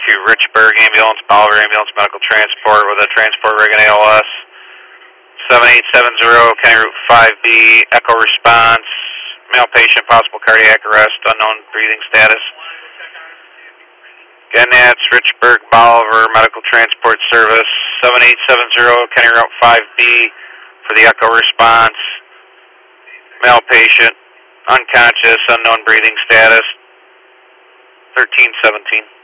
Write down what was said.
to Richburg Ambulance, Bolivar Ambulance Medical Transport with a transport rig and ALS. 7870, County Route 5B, echo response, male patient, possible cardiac arrest, unknown breathing status. Again, that's Richburg, Bolivar Medical Transport Service, 7870, County Route 5B for the echo response, male patient, unconscious, unknown breathing status, 1317.